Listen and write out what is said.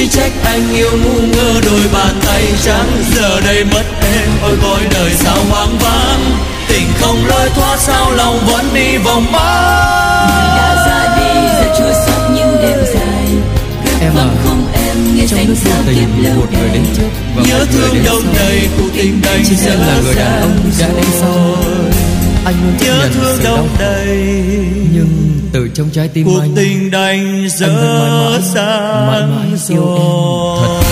Chỉ trách anh yêu ngu ngơ đôi bàn tay trắng. Giờ đây mất em, ôi coi đời sao hoang vắng. Tình không lối thoát sao lòng vẫn đi vòng mãi. Người đã ra đi giờ chua xót những đêm dài. Em à, không em nghe trong lúc vô tình một người đến trước và nhớ một người thương đến đông sau. đầy cuộc tình đành Chỉ em là người đàn ông đã đến sau. Anh luôn chấp nhớ nhận thương sự đau đông khổ, đầy nhưng từ trong trái tim cuộc anh tình đành vẫn mãi dở mãi dang yêu em thật